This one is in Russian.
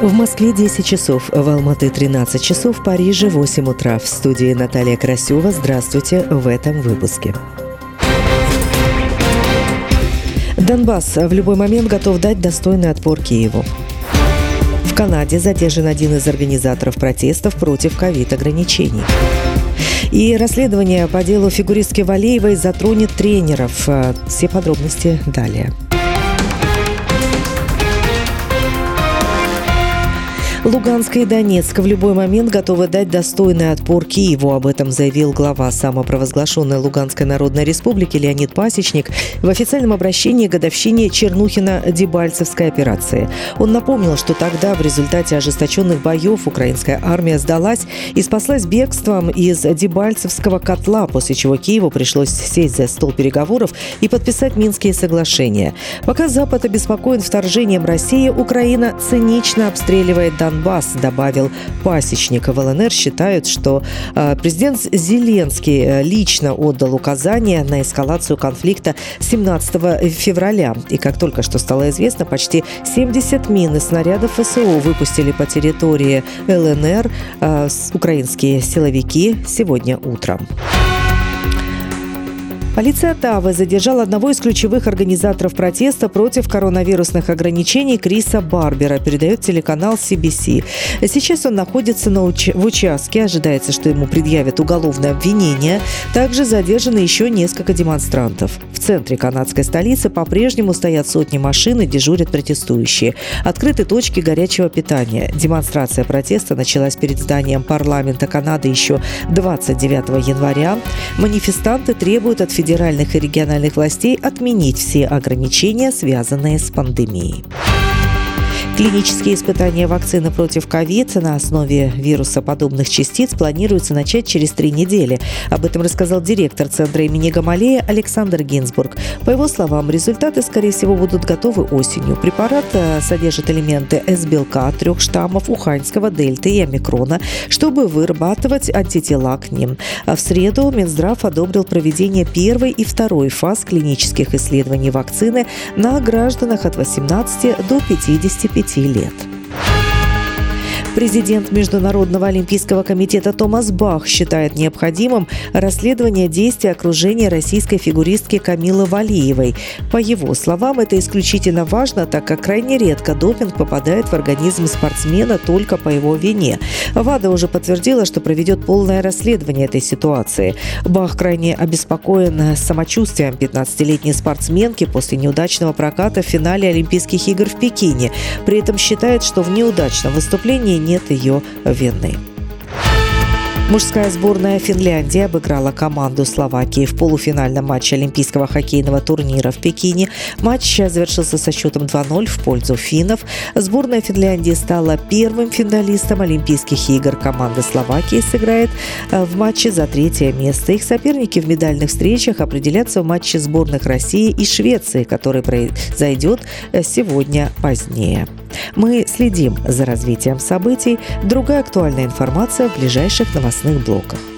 В Москве 10 часов, в Алматы 13 часов, в Париже 8 утра. В студии Наталья Красюва. Здравствуйте в этом выпуске. Донбасс в любой момент готов дать достойный отпор Киеву. В Канаде задержан один из организаторов протестов против ковид-ограничений. И расследование по делу фигуристки Валеевой затронет тренеров. Все подробности далее. Луганск и Донецк в любой момент готовы дать достойный отпор Киеву. Об этом заявил глава самопровозглашенной Луганской Народной Республики Леонид Пасечник в официальном обращении к годовщине Чернухино-Дебальцевской операции. Он напомнил, что тогда в результате ожесточенных боев украинская армия сдалась и спаслась бегством из Дебальцевского котла, после чего Киеву пришлось сесть за стол переговоров и подписать Минские соглашения. Пока Запад обеспокоен вторжением России, Украина цинично обстреливает Донбасс, добавил Пасечник. В ЛНР считают, что президент Зеленский лично отдал указания на эскалацию конфликта 17 февраля. И как только что стало известно, почти 70 мин и снарядов ВСУ выпустили по территории ЛНР украинские силовики сегодня утром. Полиция Оттавы задержала одного из ключевых организаторов протеста против коронавирусных ограничений Криса Барбера, передает телеканал CBC. Сейчас он находится в участке. Ожидается, что ему предъявят уголовное обвинение. Также задержаны еще несколько демонстрантов. В центре канадской столицы по-прежнему стоят сотни машин и дежурят протестующие. Открыты точки горячего питания. Демонстрация протеста началась перед зданием парламента Канады еще 29 января. Манифестанты требуют от федеральных и региональных властей отменить все ограничения, связанные с пандемией. Клинические испытания вакцины против ковид на основе вирусоподобных частиц планируется начать через 3 недели. Об этом рассказал директор Центра имени Гамалея Александр Гинзбург. По его словам, результаты, скорее всего, будут готовы осенью. Препарат содержит элементы С-белка 3 штаммов уханьского, дельты и омикрона, чтобы вырабатывать антитела к ним. А в среду Минздрав одобрил проведение 1 и 2 фаз клинических исследований вакцины на гражданах от 18 до 55 лет. Президент Международного олимпийского комитета Томас Бах считает необходимым расследование действий окружения российской фигуристки Камилы Валеевой. По его словам, это исключительно важно, так как крайне редко допинг попадает в организм спортсмена только по его вине. ВАДА уже подтвердила, что проведет полное расследование этой ситуации. Бах крайне обеспокоен самочувствием 15-летней спортсменки после неудачного проката в финале Олимпийских игр в Пекине. При этом считает, что в неудачном выступлении нет ее вины. Мужская сборная Финляндии обыграла команду Словакии в полуфинальном матче Олимпийского хоккейного турнира в Пекине. Матч завершился со счетом 2-0 в пользу финнов. Сборная Финляндии стала первым финалистом Олимпийских игр. Команда Словакии сыграет в матче за 3-е место. Их соперники в медальных встречах определятся в матче сборных России и Швеции, который произойдет сегодня позднее. Мы следим за развитием событий. Другая актуальная информация в ближайших новостных блоках.